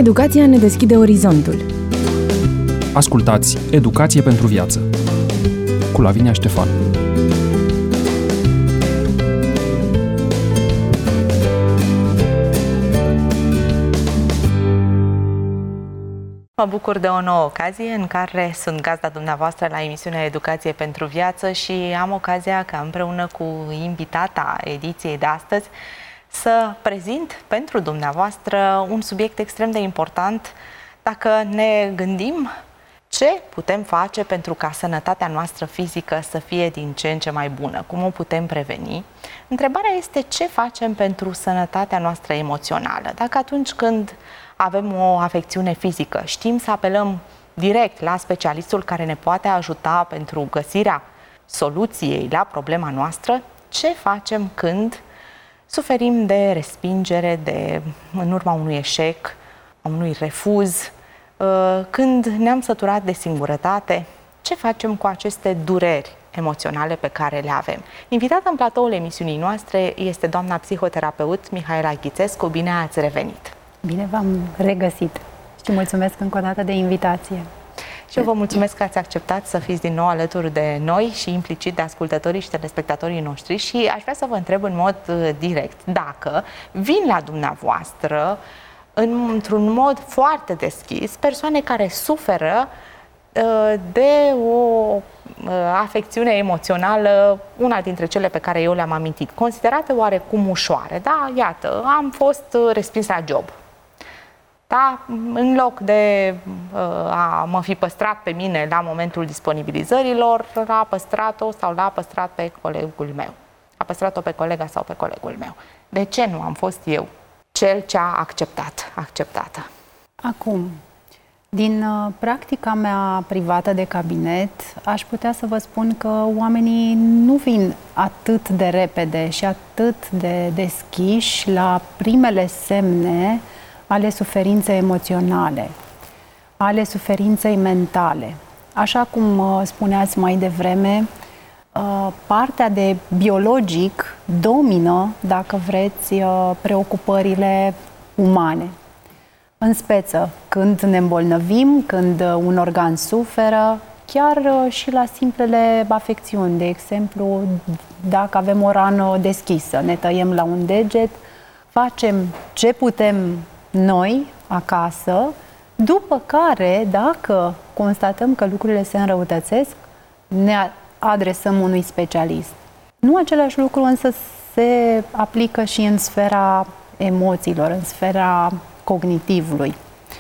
Educația ne deschide orizontul. Ascultați Educație pentru viață cu Lavinia Ștefan. Mă bucur de o nouă ocazie în care sunt gazda dumneavoastră la emisiunea Educație pentru viață și am ocazia ca împreună cu invitata ediției de astăzi să prezint pentru dumneavoastră un subiect extrem de important dacă ne gândim ce putem face pentru ca sănătatea noastră fizică să fie din ce în ce mai bună, cum o putem preveni. Întrebarea este ce facem pentru sănătatea noastră emoțională. Dacă atunci când avem o afecțiune fizică, știm să apelăm direct la specialistul care ne poate ajuta pentru găsirea soluției la problema noastră, ce facem când suferim de respingere, în urma unui eșec, a unui refuz, când ne-am săturat de singurătate, ce facem cu aceste dureri emoționale pe care le avem? Invitată în platoul emisiunii noastre este doamna psihoterapeut Mihaela Ghițescu. Bine ați revenit! Bine v-am regăsit și mulțumesc încă o dată de invitație. Și eu vă mulțumesc că ați acceptat să fiți din nou alături de noi și implicit de ascultătorii și telespectatorii noștri și aș vrea să vă întreb în mod direct dacă vin la dumneavoastră într-un mod foarte deschis persoane care suferă de o afecțiune emoțională, una dintre cele pe care eu le-am amintit, considerate oarecum ușoare. Da, iată, am fost respins la job. Da, în loc de a mă fi păstrat pe mine la momentul disponibilizărilor, l-a păstrat-o sau l-a păstrat pe colegul meu. A păstrat-o pe colega sau pe colegul meu. De ce nu am fost eu cel ce a acceptată? Acum, din practica mea privată de cabinet, aș putea să vă spun că oamenii nu vin atât de repede și atât de deschiși la primele semne ale suferinței emoționale, ale suferinței mentale. Așa cum spuneați mai devreme, partea de biologic domină, dacă vreți, preocupările umane. În speță, când ne îmbolnăvim, când un organ suferă, chiar și la simplele afecțiuni. De exemplu, dacă avem o rană deschisă, ne tăiem la un deget, facem ce putem noi acasă, după care, dacă constatăm că lucrurile se înrăutățesc, ne adresăm unui specialist. Nu același lucru însă se aplică și în sfera emoțiilor, în sfera cognitivului.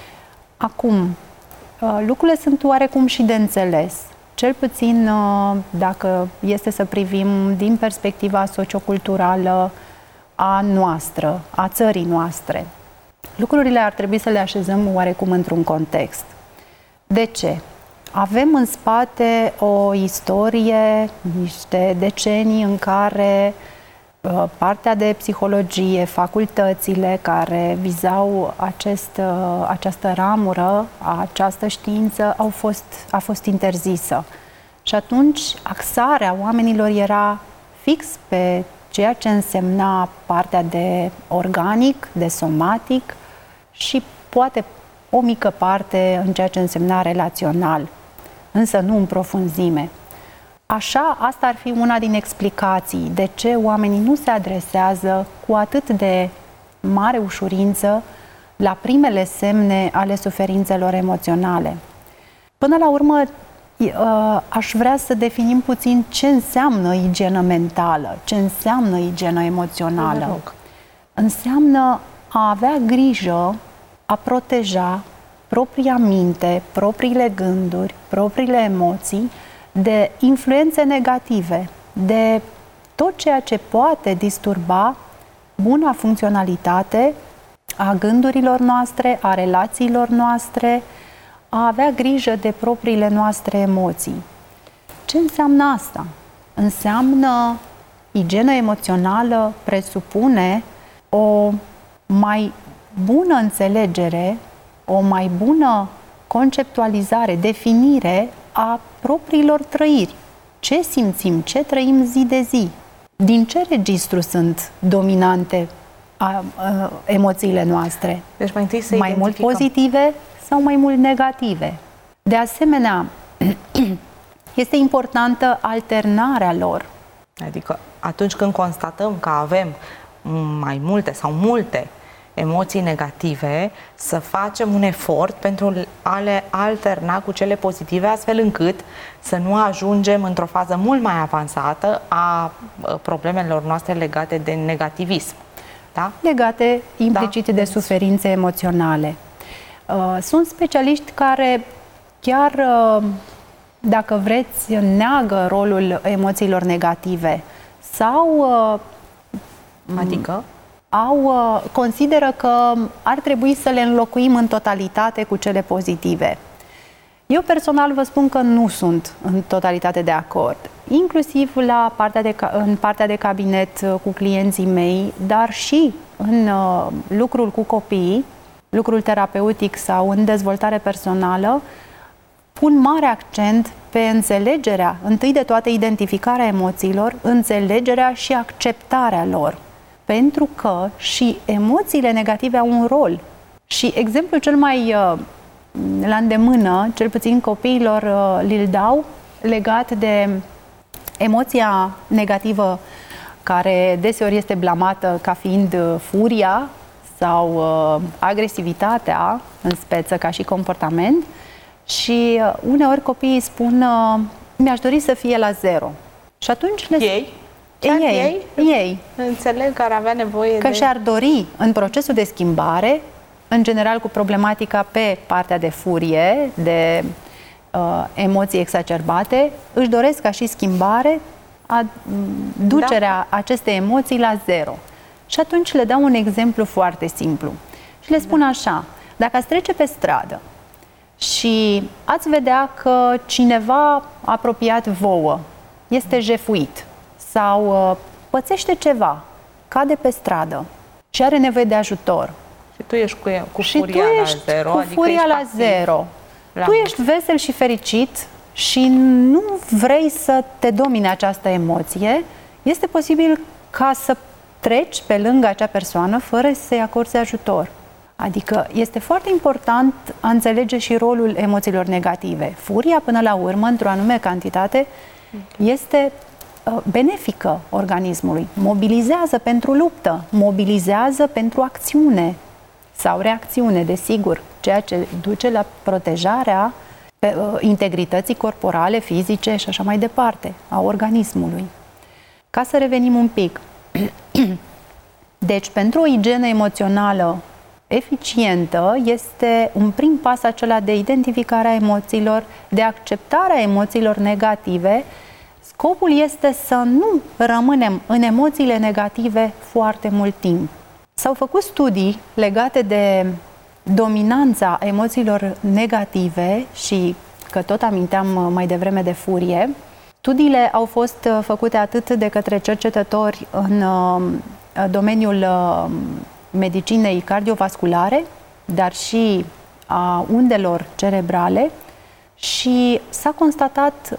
Acum, lucrurile sunt oarecum și de înțeles. Cel puțin dacă este să privim din perspectiva socioculturală a noastră, a țării noastre. Lucrurile ar trebui să le așezăm oarecum într-un context. De ce? Avem în spate o istorie, niște decenii în care partea de psihologie, facultățile care vizau această ramură, această știință, a fost interzisă. Și atunci axarea oamenilor era fix pe ceea ce însemna partea de organic, de somatic și poate o mică parte în ceea ce însemna relațional, însă nu în profunzime. Așa, asta ar fi una din explicații de ce oamenii nu se adresează cu atât de mare ușurință la primele semne ale suferințelor emoționale. Până la urmă, aș vrea să definim puțin ce înseamnă igienă mentală, ce înseamnă igienă emoțională. Înseamnă a avea grijă, a proteja propria minte, propriile gânduri, propriile emoții de influențe negative, de tot ceea ce poate disturba buna funcționalitate a gândurilor noastre, a relațiilor noastre, a avea grijă de propriile noastre emoții. Ce înseamnă asta? Înseamnă igienă emoțională presupune o mai bună înțelegere, o mai bună conceptualizare, definire a propriilor trăiri. Ce simțim, ce trăim zi de zi? Din ce registru sunt dominante emoțiile noastre. Deci mai întâi să mai mult pozitive sau mai mult negative. De asemenea, este importantă alternarea lor. Adică atunci când constatăm că avem mai multe sau multe emoții negative, să facem un efort pentru a le alterna cu cele pozitive, astfel încât să nu ajungem într-o fază mult mai avansată a problemelor noastre legate de negativism. Da? Legate implicit de suferințe emoționale. Sunt specialiști care chiar, dacă vreți, neagă rolul emoțiilor negative sau adică consideră că ar trebui să le înlocuim în totalitate cu cele pozitive. Eu personal vă spun că nu sunt în totalitate de acord, inclusiv în partea de cabinet cu clienții mei, dar și în lucrul cu copiii, lucrul terapeutic sau în dezvoltare personală, pun mare accent pe înțelegerea, întâi de toate identificarea emoțiilor, înțelegerea și acceptarea lor. Pentru că și emoțiile negative au un rol. Și exemplul cel mai la îndemână, cel puțin copiilor, li-l dau legat de emoția negativă care deseori este blamată ca fiind furia sau agresivitatea în speță ca și comportament. Și uneori copiii spun, mi-aș dori să fie la 0. Și atunci ei înțeleg că ar avea nevoie că și-ar dori în procesul de schimbare, în general cu problematica pe partea de furie, de emoții exacerbate, își doresc ca și schimbare ducerea acestei emoții la 0. Și atunci le dau un exemplu foarte simplu. Și le spun așa, dacă ați trece pe stradă și ați vedea că cineva apropiat vouă este jefuit sau pățește ceva, cade pe stradă și are nevoie de ajutor. Și tu ești cu furia la 0. Cu furia la 0. Tu ești vesel și fericit și nu vrei să te domine această emoție, este posibil ca să treci pe lângă acea persoană fără să-i acorzi ajutor. Adică este foarte important a înțelege și rolul emoțiilor negative. Furia, până la urmă, într-o anume cantitate, este benefică organismului. Mobilizează pentru luptă, mobilizează pentru acțiune sau reacțiune, desigur, ceea ce duce la protejarea integrității corporale, fizice și așa mai departe, a organismului. Ca să revenim un pic. Deci, pentru o igienă emoțională eficientă, este un prim pas acela de identificare a emoțiilor, de acceptarea emoțiilor negative. Scopul este să nu rămânem în emoțiile negative foarte mult timp. S-au făcut studii legate de dominanța emoțiilor negative și că tot aminteam mai devreme de furie. Studiile au fost făcute atât de către cercetători în domeniul medicinei cardiovasculare, dar și a undelor cerebrale și s-au constatat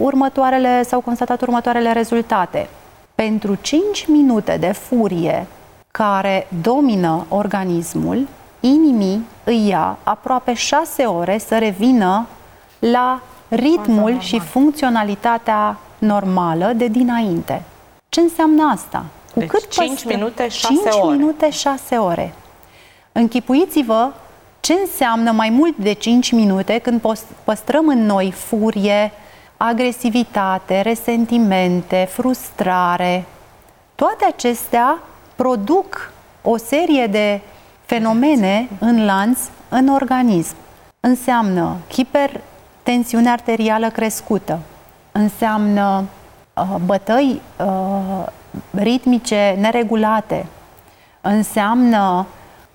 următoarele rezultate. Pentru 5 minute de furie care domină organismul, inimii îi ia aproape 6 ore să revină la ritmul și funcționalitatea normală de dinainte. Ce înseamnă asta? Deci 5 minute, 6 5 minute, 6 ore. Închipuiți-vă ce înseamnă mai mult de 5 minute când păstrăm în noi furie, agresivitate, resentimente, frustrare. Toate acestea produc o serie de fenomene în lanț în organism. Înseamnă hipertensiune arterială crescută, înseamnă bătăi ritmice neregulate, înseamnă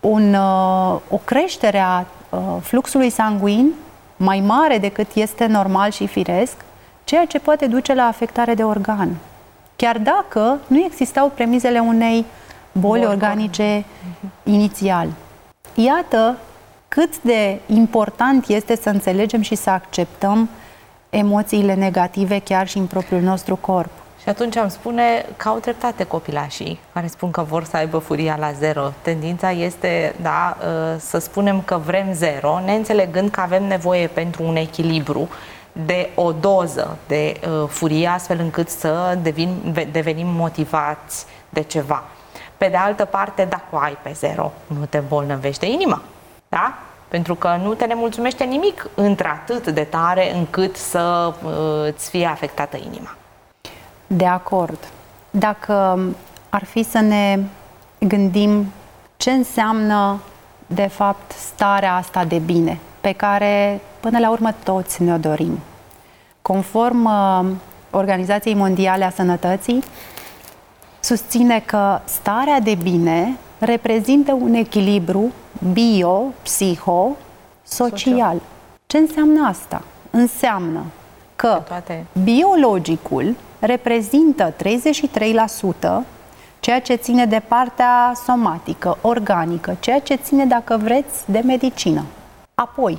o creștere a fluxului sanguin mai mare decât este normal și firesc, ceea ce poate duce la afectare de organ. Chiar dacă nu existau premizele unei boli organice inițial. Iată cât de important este să înțelegem și să acceptăm emoțiile negative chiar și în propriul nostru corp. Și atunci am spune că au dreptate copilașii care spun că vor să aibă furia la zero. Tendința este, da, să spunem că vrem zero, neînțelegând că avem nevoie pentru un echilibru de o doză de furie, astfel încât să devenim motivați de ceva. Pe de altă parte, dacă o ai pe zero, nu te îmbolnăvește inima, da? Pentru că nu te nemulțumește nimic într-atât de tare încât să îți fie afectată inima. De acord. Dacă ar fi să ne gândim ce înseamnă, de fapt, starea asta de bine, pe care, până la urmă, toți ne-o dorim. Conform Organizației Mondiale a Sănătății, susține că starea de bine reprezintă un echilibru bio-psiho-social. Ce înseamnă asta? Înseamnă că biologicul reprezintă 33%, ceea ce ține de partea somatică, organică, ceea ce ține, dacă vreți, de medicină. Apoi,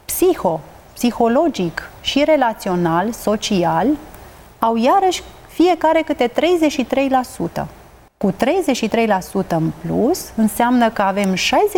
psihologic și relațional, social, au iarăși fiecare câte 33%. Cu 33% în plus, înseamnă că avem 66%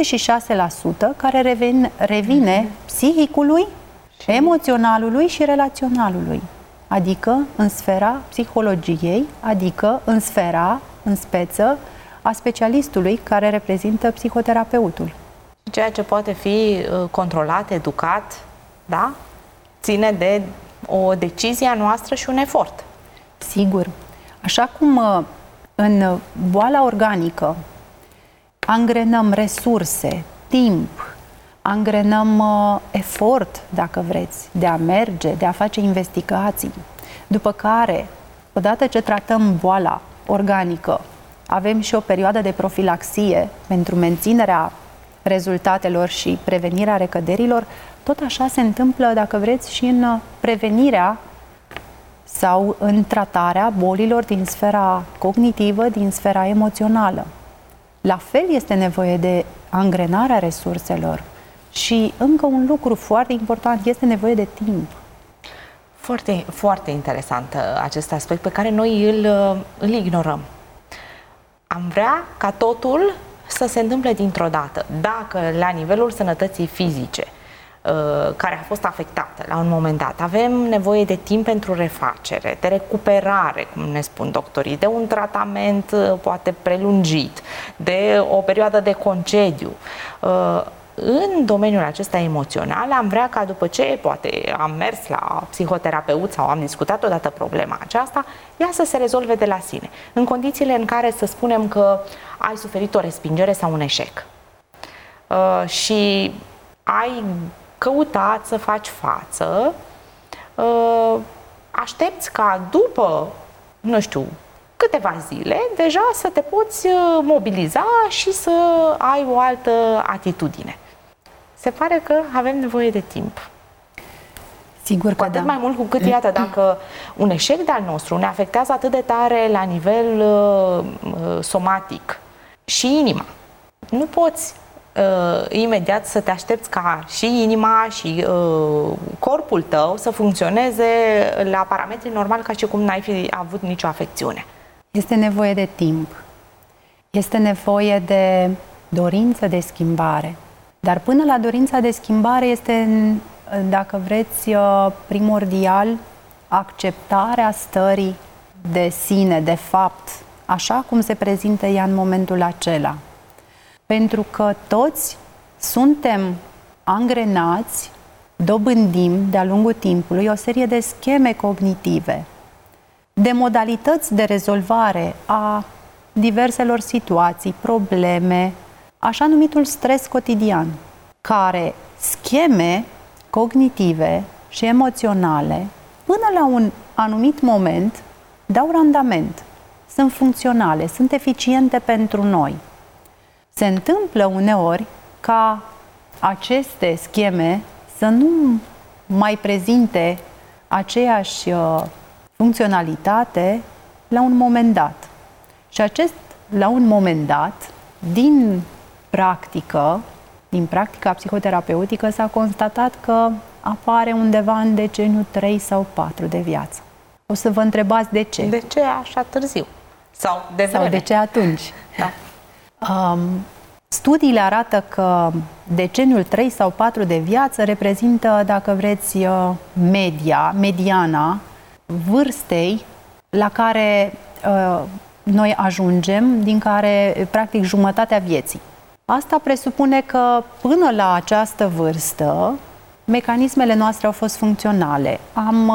care revine psihicului, emoționalului și relaționalului. Adică în sfera psihologiei, adică în sfera, în speță, a specialistului care reprezintă psihoterapeutul. Ceea ce poate fi controlat, educat, da? Ține de o decizie a noastră și un efort. Sigur. Așa cum în boala organică angrenăm resurse, timp, angrenăm efort, dacă vreți, de a merge, de a face investigații, după care, odată ce tratăm boala organică, avem și o perioadă de profilaxie pentru menținerea rezultatelor și prevenirea recăderilor, tot așa se întâmplă, dacă vreți, și în prevenirea sau în tratarea bolilor din sfera cognitivă, din sfera emoțională. La fel este nevoie de angrenarea resurselor și încă un lucru foarte important, este nevoie de timp. Foarte, foarte interesant acest aspect pe care noi îl ignorăm. Am vrea ca totul să se întâmple dintr-o dată. Dacă la nivelul sănătății fizice, care a fost afectată la un moment dat, avem nevoie de timp pentru refacere, de recuperare, cum ne spun doctorii, de un tratament poate prelungit, de o perioadă de concediu. În domeniul acesta emoțional am vrea ca după ce poate am mers la psihoterapeut sau am discutat odată problema aceasta, ea să se rezolve de la sine. În condițiile în care să spunem că ai suferit o respingere sau un eșec și ai căutat să faci față, aștepți ca după, nu știu, câteva zile, deja să te poți mobiliza și să ai o altă atitudine. Se pare că avem nevoie de timp. Sigur că cu atât da. mai mult cu cât, iată, dacă un eșec de-al nostru ne afectează atât de tare la nivel somatic și inima, nu poți imediat să te aștepți ca și inima și corpul tău să funcționeze la parametri normal ca și cum n-ai fi avut nicio afecțiune. Este nevoie de timp. Este nevoie de dorință de schimbare. Dar până la dorința de schimbare este, dacă vreți, primordial acceptarea stării de sine, de fapt, așa cum se prezintă ea în momentul acela. Pentru că toți suntem angrenați, dobândim de-a lungul timpului o serie de scheme cognitive, de modalități de rezolvare a diverselor situații, probleme, așa numitul stres cotidian, care scheme cognitive și emoționale, până la un anumit moment, dau randament, sunt funcționale, sunt eficiente pentru noi. Se întâmplă uneori ca aceste scheme să nu mai prezinte aceeași funcționalitate la un moment dat. Și acest la un moment dat, din practica psihoterapeutică, s-a constatat că apare undeva în deceniul 3 sau 4 de viață. O să vă întrebați de ce. De ce așa târziu? Sau de vreme? Sau de ce atunci? Da. Studiile arată că deceniul 3 sau 4 de viață reprezintă, dacă vreți, mediana vârstei la care noi ajungem, din care, practic, jumătatea vieții. Asta presupune că până la această vârstă, mecanismele noastre au fost funcționale. Am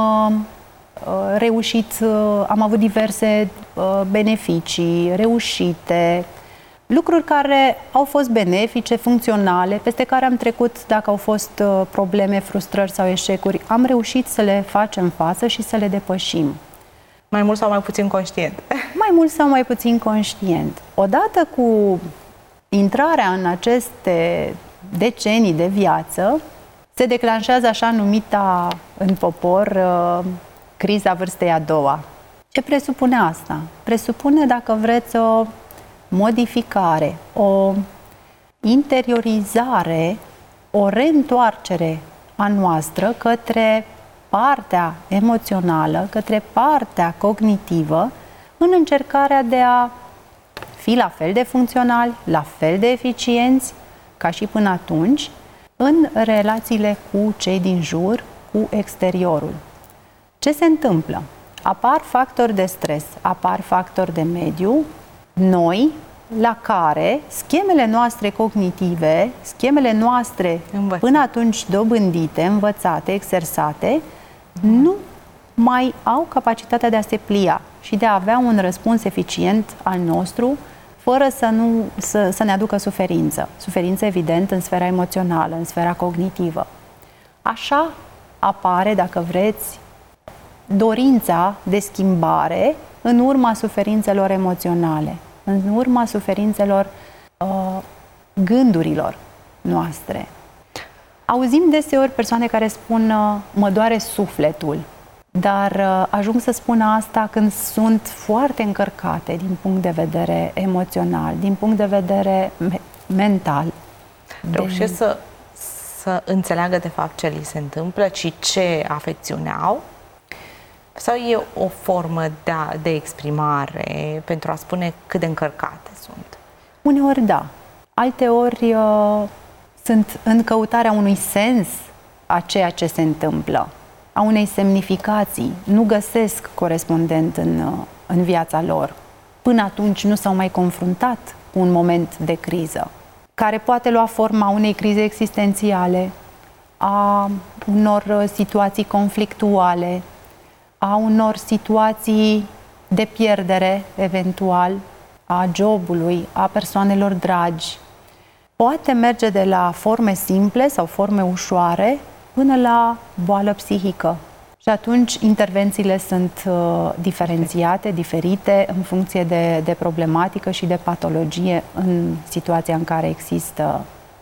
reușit, am avut diverse beneficii, reușite, lucruri care au fost benefice, funcționale, peste care am trecut dacă au fost probleme, frustrări sau eșecuri. Am reușit să le facem față și să le depășim. Mai mult sau mai puțin conștient? Mai mult sau mai puțin conștient. Odată cu intrarea în aceste decenii de viață, se declanșează așa numita în popor criza vârstei a doua. Ce presupune asta? Presupune, dacă vreți, o modificare, o interiorizare, o reîntoarcere a noastră către partea emoțională, către partea cognitivă, în încercarea de a fi la fel de funcționali, la fel de eficienți ca și până atunci, în relațiile cu cei din jur, cu exteriorul. Ce se întâmplă? Apar factori de stres, apar factori de mediu, noi, la care schemele noastre cognitive, schemele noastre până atunci dobândite, învățate, exersate, nu mai au capacitatea de a se plia și de a avea un răspuns eficient al nostru, fără să ne aducă suferință. Suferință, evident, în sfera emoțională, în sfera cognitivă. Așa apare, dacă vreți, dorința de schimbare în urma suferințelor emoționale, în urma suferințelor gândurilor noastre. Auzim deseori persoane care spun mă doare sufletul, dar ajung să spună asta când sunt foarte încărcate din punct de vedere emoțional, din punct de vedere mental. Reușesc să înțeleagă de fapt ce li se întâmplă și ce afecțiune au? Sau e o formă de exprimare pentru a spune cât de încărcate sunt? Uneori da. Alteori sunt în căutarea unui sens a ceea ce se întâmplă, a unei semnificații. Nu găsesc corespondent în viața lor. Până atunci nu s-au mai confruntat cu un moment de criză, care poate lua forma unei crize existențiale, a unor situații conflictuale, a unor situații de pierdere, eventual, a jobului, a persoanelor dragi. Poate merge de la forme simple sau forme ușoare până la boală psihică. Și atunci intervențiile sunt diferențiate, diferite, în funcție de problematică și de patologie în situația în care există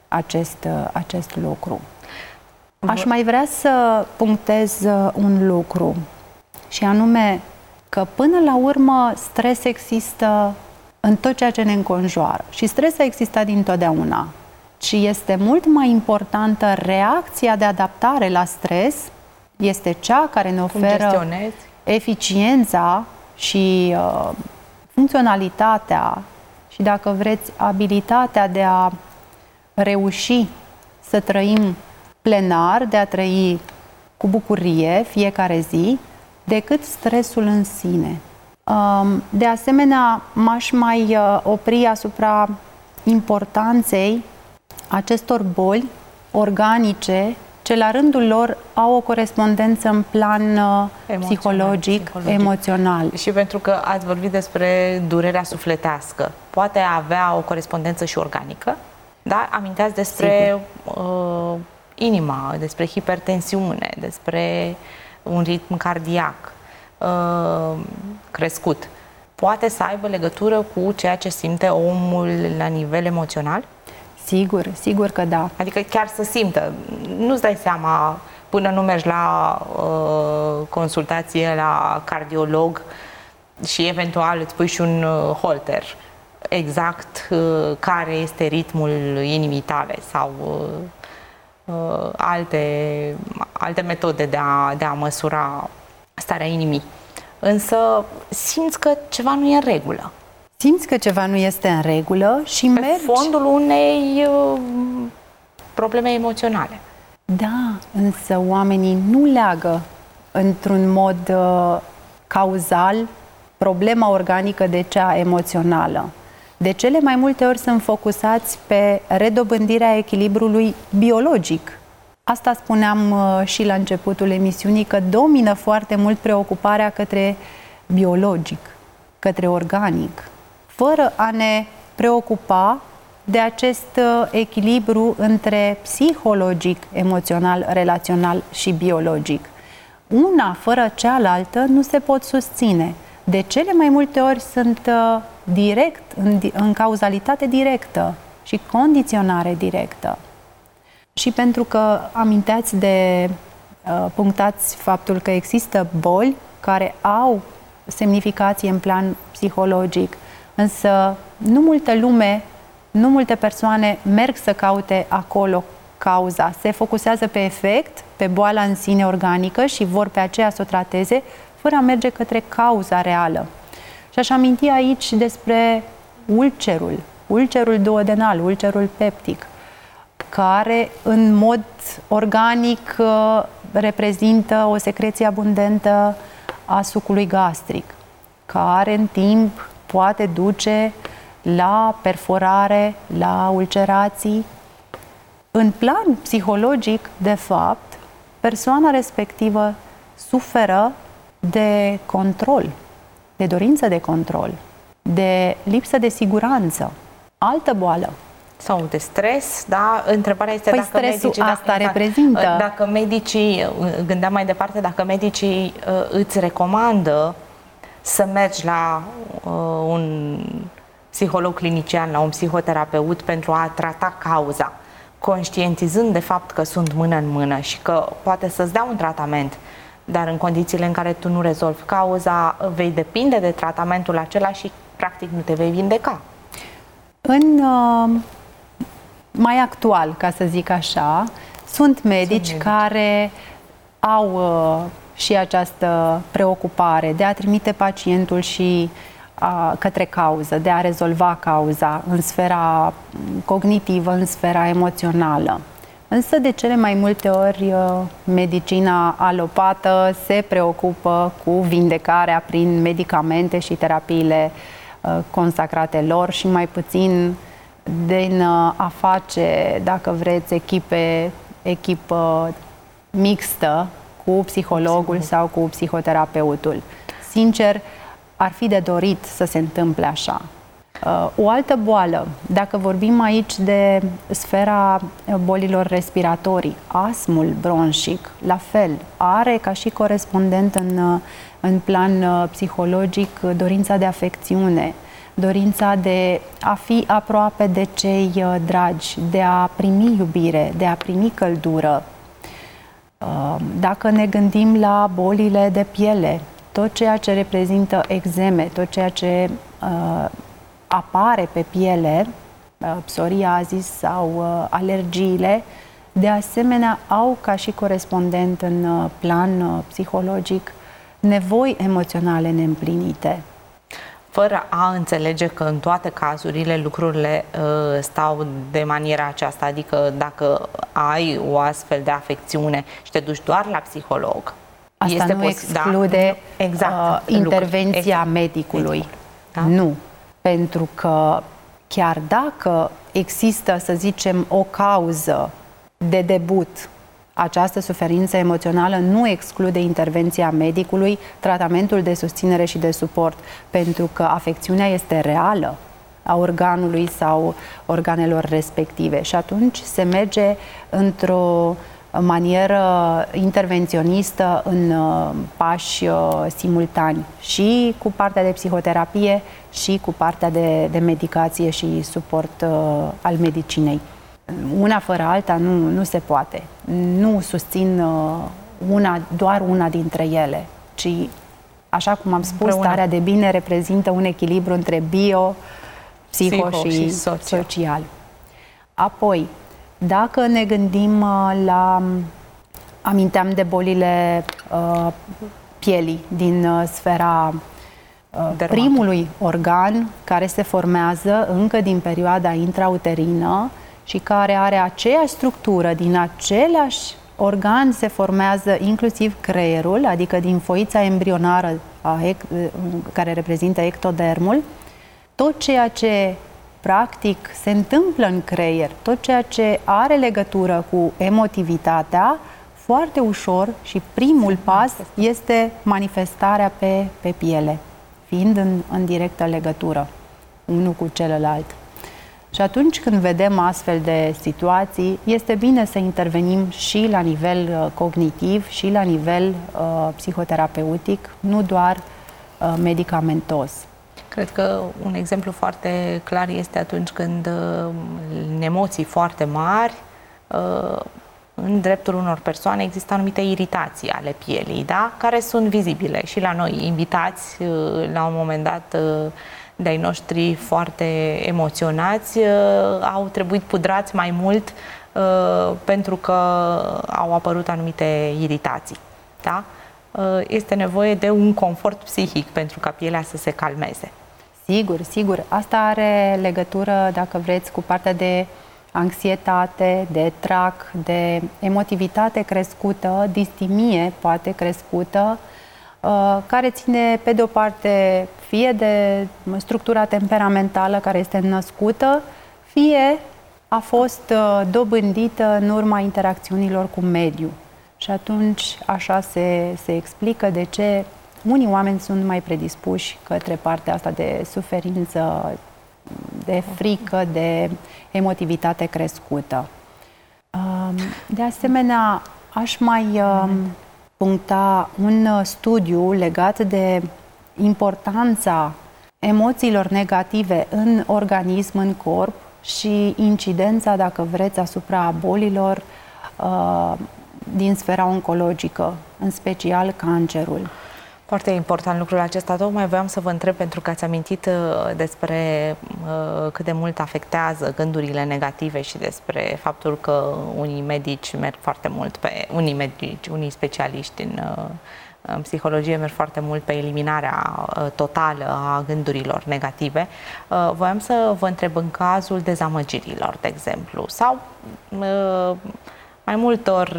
acest lucru. Aș mai vrea să punctez un lucru, și anume că până la urmă stres există în tot ceea ce ne înconjoară. Și stresul a existat dintotdeauna. ci este mult mai importantă reacția de adaptare la stres, este cea care ne oferă eficiența și funcționalitatea și, dacă vreți, abilitatea de a reuși să trăim plenar, de a trăi cu bucurie fiecare zi, decât stresul în sine. De asemenea, m-aș mai opri asupra importanței acestor boli organice ce la rândul lor au o corespondență în plan psihologic, emoțional. Și pentru că ați vorbit despre durerea sufletească, poate avea o corespondență și organică? Da? Aminteați despre inima, despre hipertensiune, despre un ritm cardiac crescut. Poate să aibă legătură cu ceea ce simte omul la nivel emoțional? Sigur, sigur că da. Adică chiar să simtă. Nu-ți dai seama până nu mergi la consultație la cardiolog și eventual îți pui și un holter exact care este ritmul inimii tale sau alte metode de a măsura starea inimii. însă simți că ceva nu e în regulă. Simți că ceva nu este în regulă și Pe mergi. fondul unei probleme emoționale. Da, însă oamenii nu leagă într-un mod cauzal problema organică de cea emoțională. De cele mai multe ori sunt focusați pe redobândirea echilibrului biologic. Asta spuneam și la începutul emisiunii, că domină foarte mult preocuparea către biologic, către organic, fără a ne preocupa de acest echilibru între psihologic, emoțional, relațional și biologic. Una fără cealaltă nu se pot susține. De cele mai multe ori sunt direct, în cauzalitate directă și condiționare directă. Și pentru că punctați faptul că există boli care au semnificație în plan psihologic, însă nu multe persoane merg să caute acolo cauza, se focusează pe efect, pe boala în sine organică și vor pe aceea să o trateze, fără a merge către cauza reală. Și aș aminti aici despre ulcerul duodenal, ulcerul peptic, care în mod organic reprezintă o secreție abundentă a sucului gastric, care în timp poate duce la perforare, la ulcerații. În plan psihologic, de fapt, persoana respectivă suferă de control, de dorință de control, de lipsă de siguranță. Altă boală. Sau de stres, da? Întrebarea este păi dacă medicii... asta reprezintă. Dacă medicii, gândeam mai departe, dacă medicii îți recomandă să mergi la un psiholog clinician, la un psihoterapeut pentru a trata cauza, conștientizând de fapt că sunt mână în mână și că poate să-ți dea un tratament, dar în condițiile în care tu nu rezolvi cauza, vei depinde de tratamentul acela și practic nu te vei vindeca. Mai actual, ca să zic așa, sunt medici care au și această preocupare de a trimite pacientul și către cauză, de a rezolva cauza în sfera cognitivă, în sfera emoțională. Însă, de cele mai multe ori, medicina alopată se preocupă cu vindecarea prin medicamente și terapiile consacrate lor și mai puțin din a face, dacă vreți, echipă mixtă cu psihologul sau cu psihoterapeutul. Sincer, ar fi de dorit să se întâmple așa. O altă boală, dacă vorbim aici de sfera bolilor respiratorii, astmul bronșic, la fel, are ca și corespondent în plan psihologic dorința de afecțiune, dorința de a fi aproape de cei dragi, de a primi iubire, de a primi căldură. Dacă ne gândim la bolile de piele, tot ceea ce reprezintă eczeme, tot ceea ce apare pe piele, psoriazis sau alergiile, de asemenea au ca și corespondent în plan psihologic nevoi emoționale neîmplinite. Fără a înțelege că în toate cazurile lucrurile stau de maniera aceasta, adică dacă ai o astfel de afecțiune și te duci doar la psiholog, asta nu exclude intervenția medicului. Da? Nu. Pentru că chiar dacă există, să zicem, o cauză de debut, această suferință emoțională nu exclude intervenția medicului, tratamentul de susținere și de suport, pentru că afecțiunea este reală a organului sau organelor respective și atunci se merge într-o manieră intervenționistă în pași simultani și cu partea de psihoterapie și cu partea de medicație și suport al medicinei. Una fără alta nu se poate. Nu susțin doar una dintre ele, ci, așa cum am spus, starea de bine reprezintă un echilibru între psiho și social. Apoi, dacă ne gândim aminteam de bolile pielii, din sfera primului organ care se formează încă din perioada intrauterină și care are aceeași structură, din același organ se formează inclusiv creierul, adică din foița embrionară care reprezintă ectodermul. Tot ceea ce practic se întâmplă în creier, tot ceea ce are legătură cu emotivitatea, foarte ușor și primul pas este manifestarea pe piele, fiind în directă legătură unul cu celălalt. Și atunci când vedem astfel de situații, este bine să intervenim și la nivel cognitiv și la nivel psihoterapeutic, nu doar medicamentos. Cred că un exemplu foarte clar este atunci când în emoții foarte mari, în dreptul unor persoane există anumite iritații ale pielii, da? Care sunt vizibile și la noi invitați la un moment dat de-ai noștri foarte emoționați au trebuit pudrați mai mult pentru că au apărut anumite iritații, da? Este nevoie de un confort psihic pentru ca pielea să se calmeze. Sigur, sigur. Asta are legătură, dacă vreți, cu partea de anxietate, de trac, de emotivitate crescută, distimie poate crescută, care ține pe de o parte fie de structura temperamentală care este născută, fie a fost dobândită în urma interacțiunilor cu mediul. Și atunci așa se explică de ce unii oameni sunt mai predispuși către partea asta de suferință, de frică, de emotivitate crescută. De asemenea, aș mai puncta un studiu legat de importanța emoțiilor negative în organism, în corp și incidența, dacă vreți, asupra bolilor din sfera oncologică, în special cancerul. Foarte important lucrul acesta. Tocmai voiam să vă întreb, pentru că ați amintit despre cât de mult afectează gândurile negative și despre faptul că unii medici merg foarte mult pe... Unii specialiști în psihologie merg foarte mult pe eliminarea totală a gândurilor negative. Voiam să vă întreb în cazul dezamăgirilor, de exemplu, sau mai multor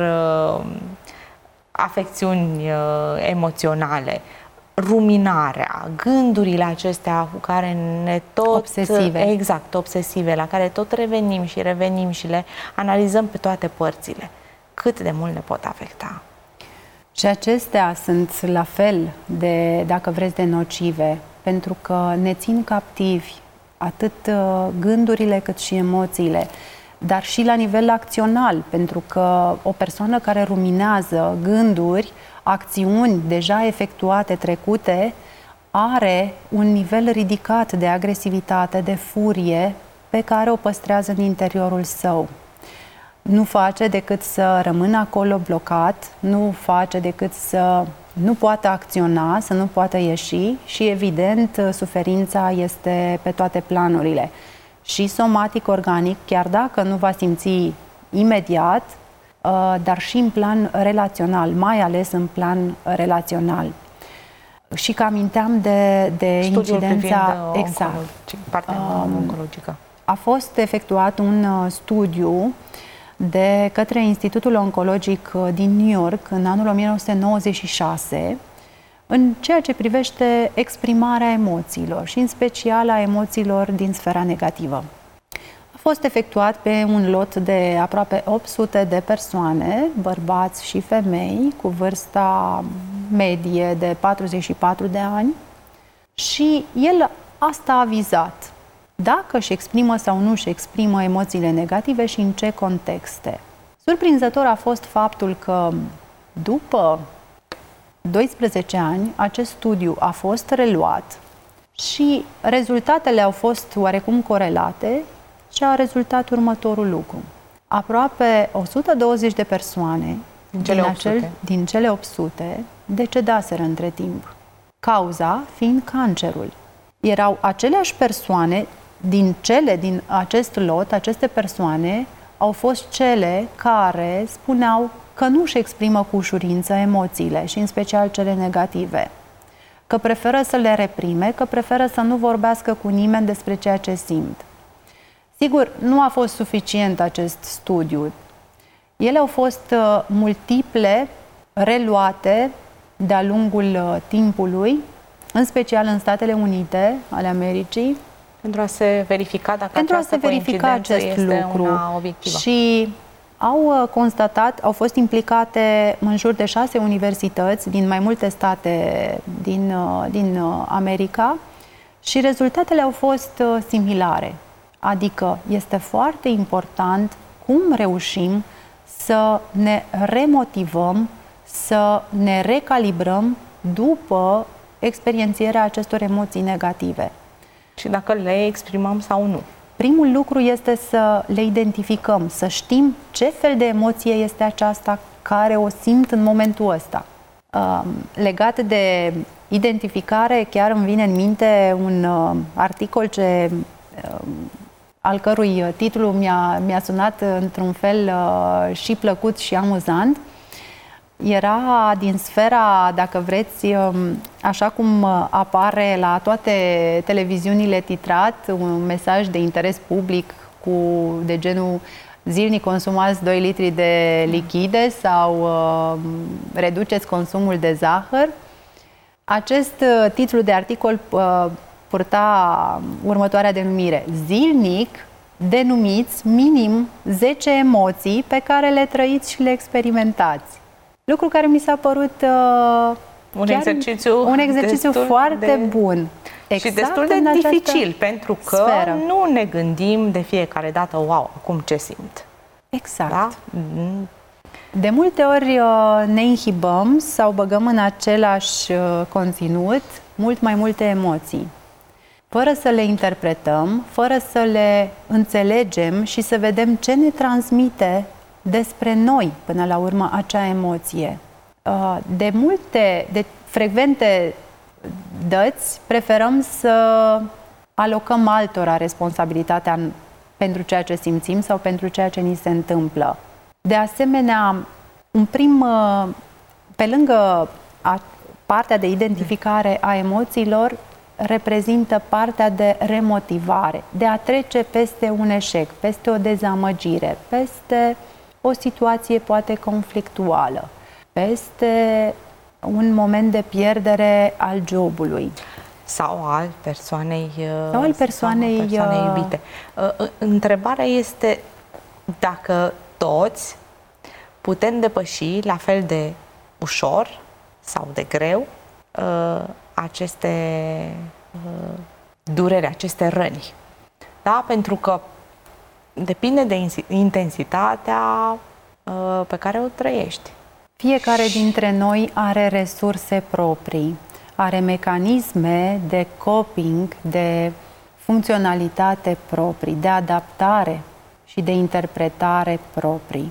afecțiuni emoționale, ruminarea, gândurile acestea cu care ne tot... Obsesive. Exact, obsesive, la care tot revenim și le analizăm pe toate părțile. Cât de mult ne pot afecta? Și acestea sunt la fel de, dacă vreți, de nocive, pentru că ne țin captivi atât gândurile cât și emoțiile, dar și la nivel acțional, pentru că o persoană care ruminează gânduri, acțiuni deja efectuate, trecute, are un nivel ridicat de agresivitate, de furie, pe care o păstrează în interiorul său. Nu face decât să rămână acolo blocat, nu face decât să nu poată acționa, să nu poată ieși și, evident, suferința este pe toate planurile. Și somatic, organic, chiar dacă nu va simți imediat, dar și în plan relațional, mai ales în plan relațional. Și că aminteam de incidența... Exact. Partea oncologică. A fost efectuat un studiu de către Institutul Oncologic din New York în anul 1996, în ceea ce privește exprimarea emoțiilor și în special a emoțiilor din sfera negativă. A fost efectuat pe un lot de aproape 800 de persoane, bărbați și femei, cu vârsta medie de 44 de ani, și el asta a vizat. Dacă își exprimă sau nu își exprimă emoțiile negative și în ce contexte. Surprinzător a fost faptul că după 12 ani acest studiu a fost reluat și rezultatele au fost oarecum corelate și a rezultat următorul lucru. Aproape 120 de persoane din cele 800 decedaseră între timp, cauza fiind cancerul. Erau aceleași persoane din acest lot, aceste persoane au fost cele care spuneau că nu își exprimă cu ușurință emoțiile și în special cele negative, că preferă să le reprime, că preferă să nu vorbească cu nimeni despre ceea ce simt. Sigur, nu a fost suficient acest studiu. Ele au fost multiple, reluate de-a lungul timpului, în special în Statele Unite ale Americii. Pentru a se verifica dacă această coincidență este una obiectivă. Și au constatat, au fost implicate în jur de 6 universități din mai multe state din America și rezultatele au fost similare. Adică este foarte important cum reușim să ne remotivăm, să ne recalibrăm după experiențierea acestor emoții negative. Și dacă le exprimăm sau nu. Primul lucru este să le identificăm, să știm ce fel de emoție este aceasta care o simt în momentul ăsta. Legat de identificare, chiar îmi vine în minte un articol al cărui titlu mi-a sunat într-un fel și plăcut și amuzant. Era din sfera, dacă vreți, așa cum apare la toate televiziunile titrat, un mesaj de interes public de genul zilnic consumați 2 litri de lichide sau reduceți consumul de zahăr. Acest titlu de articol purta următoarea denumire: zilnic denumiți minim 10 emoții pe care le trăiți și le experimentați. Lucru care mi s-a părut un exercițiu foarte bun. Exact, și destul de dificil, pentru că sferă. Nu ne gândim de fiecare dată, wow, acum ce simt. Exact. Da? De multe ori ne inhibăm sau băgăm în același conținut mult mai multe emoții, fără să le interpretăm, fără să le înțelegem și să vedem ce ne transmite despre noi, până la urmă, acea emoție. De frecvente dăți, preferăm să alocăm altora responsabilitatea pentru ceea ce simțim sau pentru ceea ce ni se întâmplă. De asemenea, pe lângă partea de identificare a emoțiilor, reprezintă partea de remotivare, de a trece peste un eșec, peste o dezamăgire, peste o situație poate conflictuală, peste un moment de pierdere al jobului. Sau al persoanei iubite. Întrebarea este dacă toți putem depăși la fel de ușor sau de greu aceste dureri, aceste răni. Da? Pentru că depinde de intensitatea pe care o trăiești. Fiecare dintre noi are resurse proprii, are mecanisme de coping, de funcționalitate proprii, de adaptare și de interpretare proprii.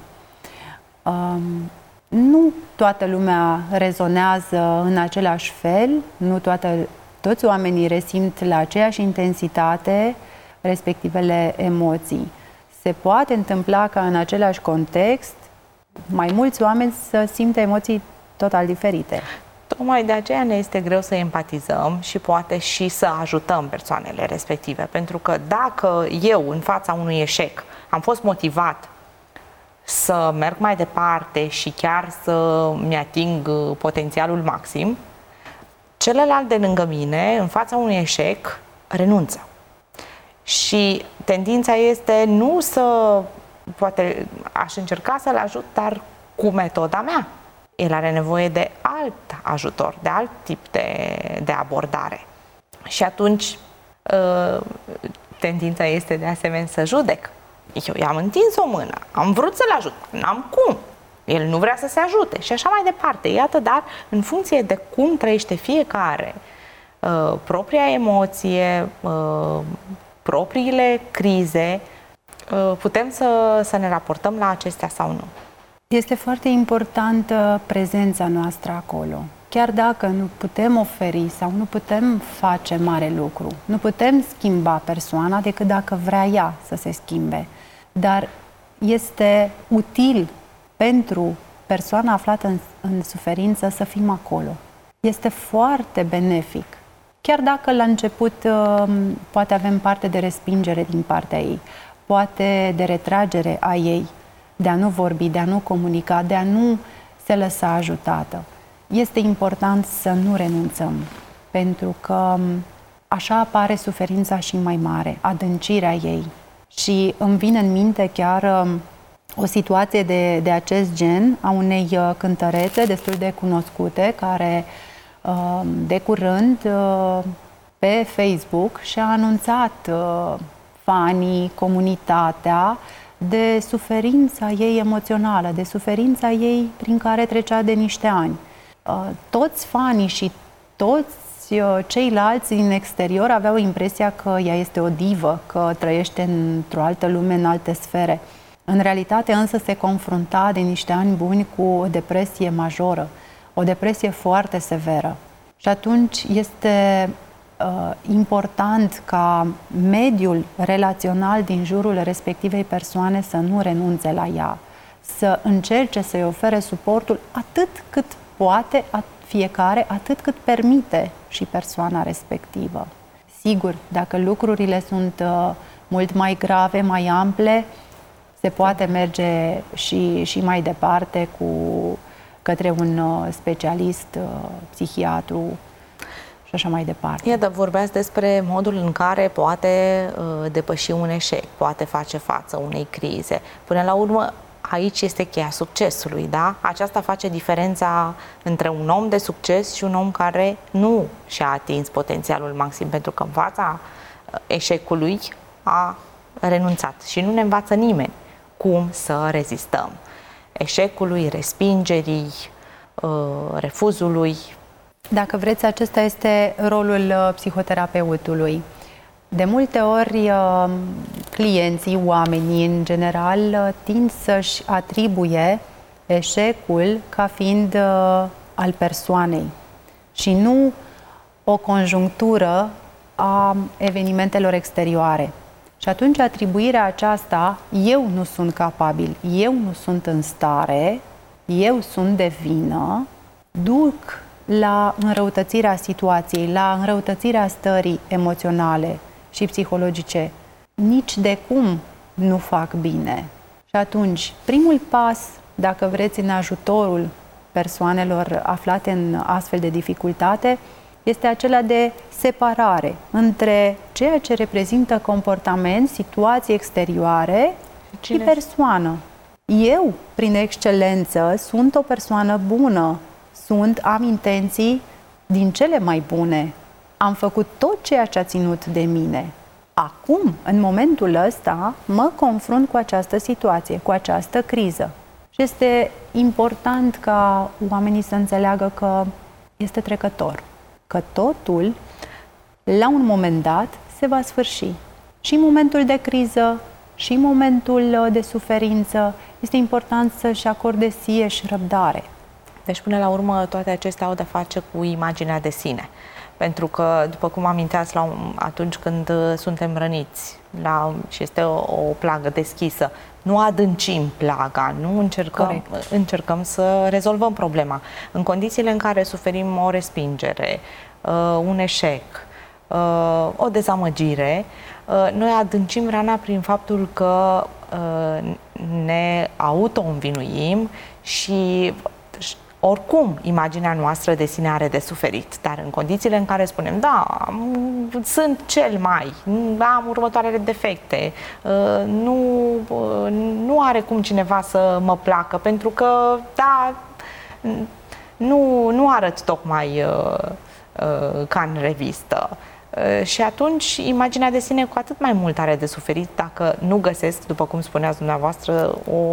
Nu toată lumea rezonează în același fel, nu toți oamenii resimt la aceeași intensitate respectivele emoții. Se poate întâmpla ca în același context mai mulți oameni să simtă emoții total diferite. Tocmai de aceea ne este greu să empatizăm și poate și să ajutăm persoanele respective. Pentru că dacă eu, în fața unui eșec, am fost motivat să merg mai departe și chiar să-mi ating potențialul maxim, celălalt de lângă mine, în fața unui eșec, renunță. Și tendința este nu să, poate aș încerca să-l ajut, dar cu metoda mea. El are nevoie de alt ajutor, de alt tip de abordare. Și atunci tendința este de asemenea să judec. Eu i-am întins o mână, am vrut să-l ajut, n-am cum. El nu vrea să se ajute și așa mai departe. Iată, dar în funcție de cum trăiește fiecare propria emoție, propriile crize, putem să ne raportăm la acestea sau nu. Este foarte importantă prezența noastră acolo. Chiar dacă nu putem oferi sau nu putem face mare lucru, nu putem schimba persoana decât dacă vrea ea să se schimbe. Dar este util pentru persoana aflată în suferință să fim acolo. Este foarte benefic. Chiar dacă la început poate avem parte de respingere din partea ei, poate de retragere a ei, de a nu vorbi, de a nu comunica, de a nu se lăsa ajutată. Este important să nu renunțăm, pentru că așa apare suferința și mai mare, adâncirea ei. Și îmi vine în minte chiar o situație de acest gen a unei cântărețe destul de cunoscute, care de curând pe Facebook și-a anunțat fanii, comunitatea, de suferința ei emoțională, de suferința ei prin care trecea de niște ani. Toți fanii și toți ceilalți din exterior aveau impresia că ea este o divă, că trăiește într-o altă lume, în alte sfere. În realitate însă se confrunta de niște ani buni cu o depresie majoră, o depresie foarte severă. Și atunci este important ca mediul relațional din jurul respectivei persoane să nu renunțe la ea, să încerce să-i ofere suportul atât cât poate fiecare, atât cât permite și persoana respectivă. Sigur, dacă lucrurile sunt mult mai grave, mai ample, se poate merge și mai departe către un specialist, psihiatru și așa mai departe. Iată, vorbeați despre modul în care poate depăși un eșec, poate face față unei crize. Până la urmă, aici este cheia succesului, da? Aceasta face diferența între un om de succes și un om care nu și-a atins potențialul maxim, pentru că în fața eșecului a renunțat și nu ne învață nimeni cum să rezistăm eșecului, respingerii, refuzului. Dacă vreți, acesta este rolul psihoterapeutului. De multe ori, clienții, oamenii în general, tind să-și atribuie eșecul ca fiind al persoanei și nu o conjunctură a evenimentelor exterioare. Și atunci atribuirea aceasta, eu nu sunt capabil, eu nu sunt în stare, eu sunt de vină, duc la înrăutățirea situației, la înrăutățirea stării emoționale și psihologice. Nici de cum nu fac bine. Și atunci, primul pas, dacă vreți, în ajutorul persoanelor aflate în astfel de dificultate, este acela de separare între ceea ce reprezintă comportament, situații exterioare și persoană. Eu, prin excelență, sunt o persoană bună, am intenții din cele mai bune. Am făcut tot ceea ce a ținut de mine. Acum, în momentul ăsta, mă confrunt cu această situație, cu această criză. Și este important ca oamenii să înțeleagă că este trecător, că totul, la un moment dat, se va sfârși. Și în momentul de criză, și în momentul de suferință, este important să-și acorde sieși răbdare. Deci, până la urmă, toate acestea au de face cu imaginea de sine. Pentru că, după cum aminteați, atunci când suntem răniți și este o plagă deschisă, nu adâncim plaga, nu încercăm să rezolvăm problema. În condițiile în care suferim o respingere, un eșec, o dezamăgire, noi adâncim rana prin faptul că ne auto-învinuim și oricum imaginea noastră de sine are de suferit. Dar în condițiile în care spunem, da, sunt cel mai, am următoarele defecte, nu are cum cineva să mă placă, pentru că, da, nu arăt tocmai ca în revistă. Și atunci imaginea de sine cu atât mai mult are de suferit dacă nu găsesc, după cum spuneați dumneavoastră,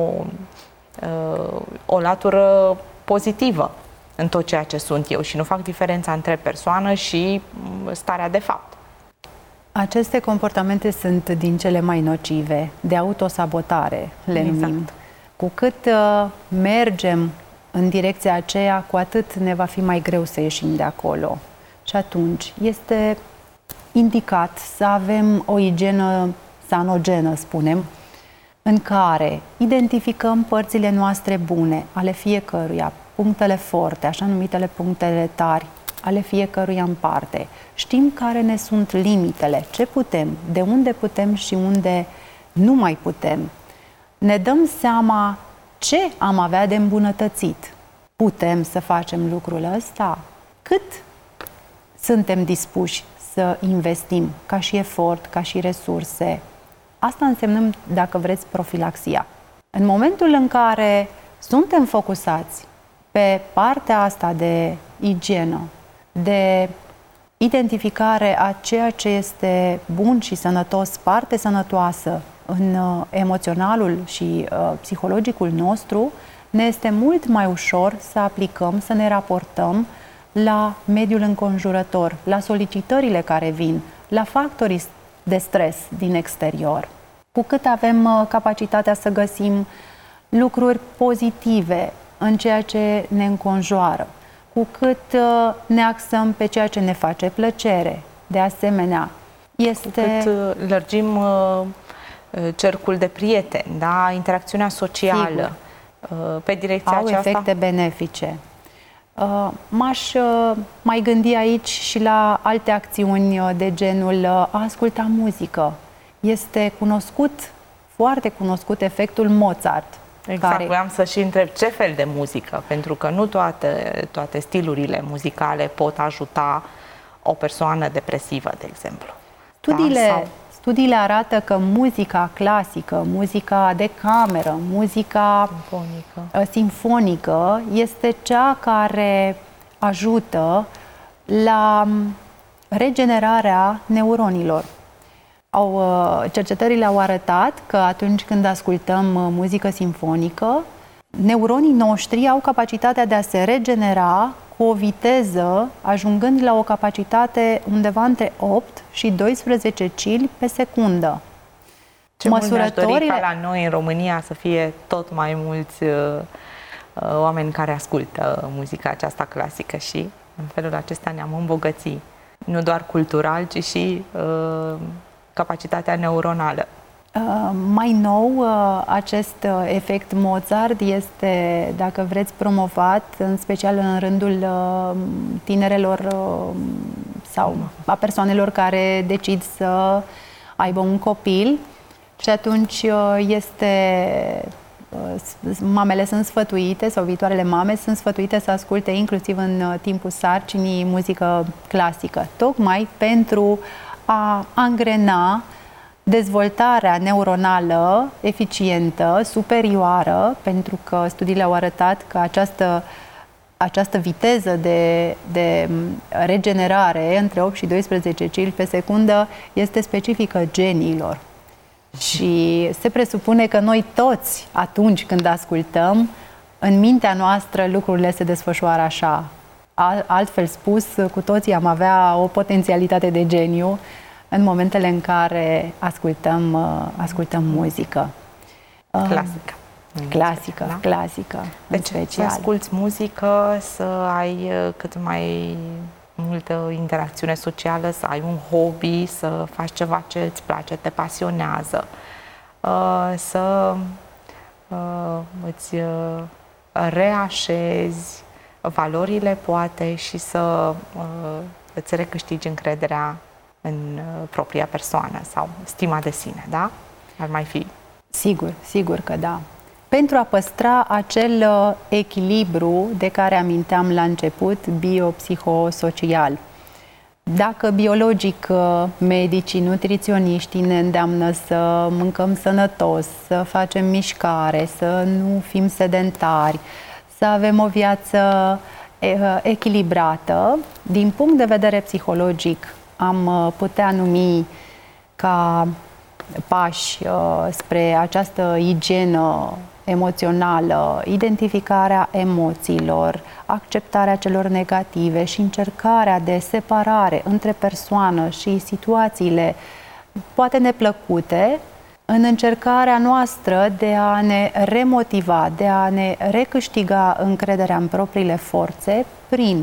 o latură pozitivă în tot ceea ce sunt eu și nu fac diferența între persoană și starea de fapt. Aceste comportamente sunt din cele mai nocive, de autosabotare, le numim. Cu cât mergem în direcția aceea, cu atât ne va fi mai greu să ieșim de acolo. Și atunci este indicat să avem o igienă sanogenă, spunem, în care identificăm părțile noastre bune ale fiecăruia, punctele forte, așa numitele punctele tari ale fiecăruia în parte. Știm care ne sunt limitele, ce putem, de unde putem și unde nu mai putem. Ne dăm seama ce am avea de îmbunătățit. Putem să facem lucrul ăsta? Cât suntem dispuși să investim ca și efort, ca și resurse? Asta însemnând, dacă vreți, profilaxia. În momentul în care suntem focusați pe partea asta de igienă, de identificare a ceea ce este bun și sănătos, parte sănătoasă în emoționalul și psihologicul nostru, ne este mult mai ușor să aplicăm, să ne raportăm la mediul înconjurător, la solicitările care vin, la factorii de stres din exterior. Cu cât avem capacitatea să găsim lucruri pozitive în ceea ce ne înconjoară, cu cât ne axăm pe ceea ce ne face plăcere, de asemenea, este... Cu cât lărgim cercul de prieteni, da? Interacțiunea socială, sigur, pe direcția au aceasta... efecte benefice. M-aș mai gândi aici și la alte acțiuni de genul a asculta muzică. Este cunoscut, foarte cunoscut, efectul Mozart. Exact, voiam să și întreb ce fel de muzică, pentru că nu toate stilurile muzicale pot ajuta o persoană depresivă, de exemplu. Studiile arată că muzica clasică, muzica de cameră, muzica simfonică este cea care ajută la regenerarea neuronilor. Cercetările au arătat că atunci când ascultăm muzică simfonică, neuronii noștri au capacitatea de a se regenera cu o viteză ajungând la o capacitate undeva între 8 și 12 cili pe secundă. Ce mult mi-aș dori ca la noi în România să fie tot mai mulți oameni care ascultă muzica aceasta clasică și în felul acesta ne-am îmbogățit, nu doar cultural, ci și capacitatea neuronală. Mai nou, acest efect Mozart este, dacă vreți, promovat, în special în rândul tinerelor sau a persoanelor care decid să aibă un copil și atunci mamele sunt sfătuite, sau viitoarele mame sunt sfătuite să asculte inclusiv în timpul sarcinii muzică clasică, tocmai pentru a angrena dezvoltarea neuronală eficientă, superioară, pentru că studiile au arătat că această viteză de regenerare între 8 și 12 cili pe secundă este specifică geniilor. Și se presupune că noi toți, atunci când ascultăm, în mintea noastră lucrurile se desfășoară așa. Altfel spus, cu toții am avea o potențialitate de geniu în momentele în care ascultăm muzică. Clasică, deci, să asculți muzică, să ai cât mai multă interacțiune socială, să ai un hobby, să faci ceva ce îți place, te pasionează, să îți reașezi valorile, poate, și să îți recâștigi încrederea în propria persoană sau stima de sine, da? Ar mai fi? Sigur că da. Pentru a păstra acel echilibru de care aminteam la început, biopsihosocial. Dacă biologic medicii, nutriționiștii ne îndeamnă să mâncăm sănătos, să facem mișcare, să nu fim sedentari, să avem o viață echilibrată, din punct de vedere psihologic, am putea numi ca pași spre această igienă emoțională, identificarea emoțiilor, acceptarea celor negative și încercarea de separare între persoană și situațiile poate neplăcute, în încercarea noastră de a ne remotiva, de a ne recâștiga încrederea în propriile forțe prin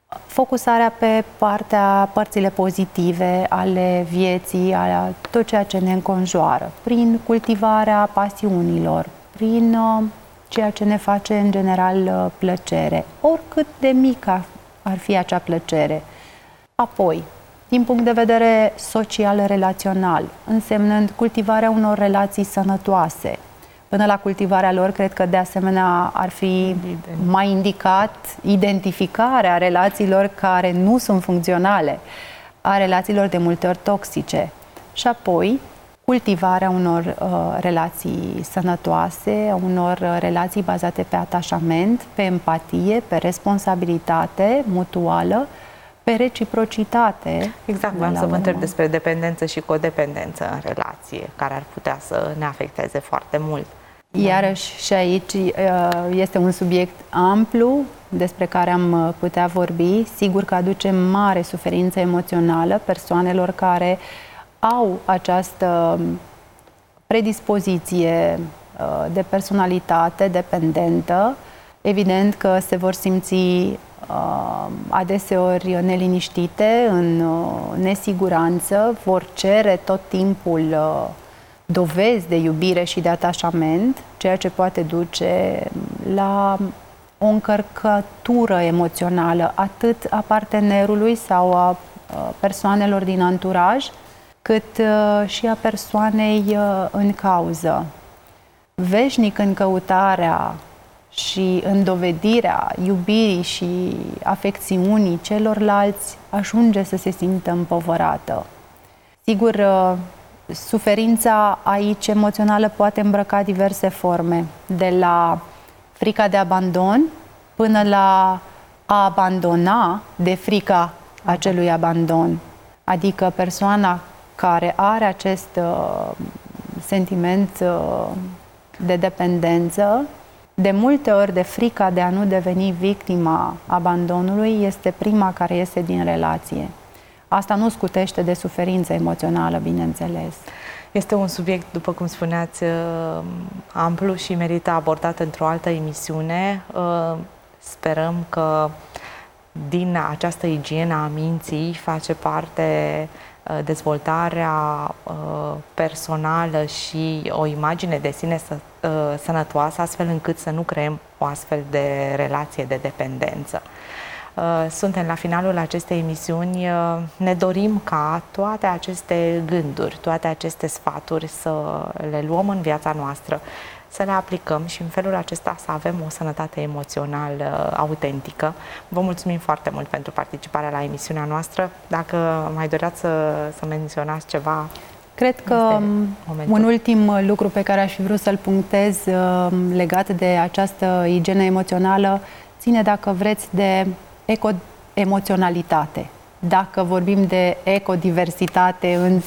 Focusarea pe părțile pozitive ale vieții, a tot ceea ce ne înconjoară, prin cultivarea pasiunilor, prin ceea ce ne face în general plăcere, oricât de mică ar fi acea plăcere. Apoi, din punct de vedere social-relațional, însemnând cultivarea unor relații sănătoase. Până la cultivarea lor, cred că de asemenea ar fi mai indicat identificarea relațiilor care nu sunt funcționale, a relațiilor de multe ori toxice. Și apoi, cultivarea unor relații sănătoase, unor relații bazate pe atașament, pe empatie, pe responsabilitate mutuală, pe reciprocitate. Exact, vreau să vă întreb despre dependență și codependență în relație, care ar putea să ne afecteze foarte mult. Iarăși și aici este un subiect amplu despre care am putea vorbi. Sigur că aduce mare suferință emoțională persoanelor care au această predispoziție de personalitate dependentă. Evident că se vor simți adeseori neliniștite, în nesiguranță, vor cere tot timpul dovezi de iubire și de atașament, ceea ce poate duce la o încărcătură emoțională atât a partenerului sau a persoanelor din anturaj, cât și a persoanei în cauză. Veșnic în căutarea și în dovedirea iubirii și afecțiunii celorlalți, ajunge să se simtă împovărată. Sigur, suferința aici emoțională poate îmbrăca diverse forme, de la frica de abandon până la a abandona de frica acelui abandon. Adică persoana care are acest sentiment de dependență, de multe ori de frica de a nu deveni victima abandonului, este prima care iese din relație. Asta nu scutește de suferință emoțională, bineînțeles. Este un subiect, după cum spuneați, amplu și merită abordat într-o altă emisiune. Sperăm că din această igienă a minții face parte dezvoltarea personală și o imagine de sine sănătoasă, astfel încât să nu creăm o astfel de relație de dependență. Suntem la finalul acestei emisiuni. Ne dorim ca toate aceste gânduri, toate aceste sfaturi să le luăm în viața noastră, să le aplicăm și în felul acesta să avem o sănătate emoțională autentică. Vă mulțumim foarte mult pentru participarea la emisiunea noastră. Dacă mai doreați să menționați ceva... Cred că un ultim lucru pe care aș fi vrut să-l punctez legat de această igienă emoțională ține, dacă vreți, de ecoemoționalitate. Dacă vorbim de ecodiversitate în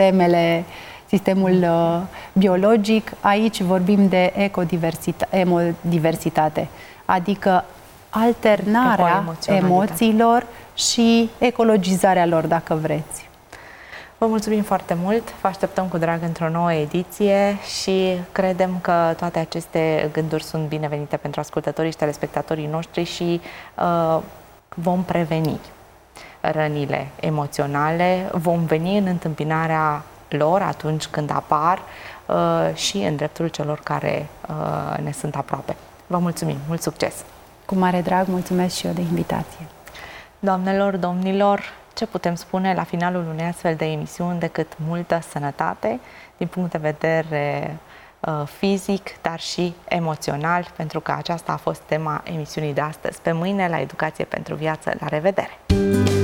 sistemul biologic, aici vorbim de ecodiversitate, adică alternarea emoțiilor și ecologizarea lor, dacă vreți. Vă mulțumim foarte mult, vă așteptăm cu drag într-o nouă ediție și credem că toate aceste gânduri sunt binevenite pentru ascultătorii și telespectatorii noștri și vom preveni rănile emoționale, vom veni în întâmpinarea lor atunci când apar și în dreptul celor care ne sunt aproape. Vă mulțumim, mult succes! Cu mare drag, mulțumesc și eu de invitație. Doamnelor, domnilor, ce putem spune la finalul unei astfel de emisiuni decât multă sănătate din punct de vedere fizic, dar și emoțional, pentru că aceasta a fost tema emisiunii de astăzi. Pe mâine la Educație pentru Viață. La revedere!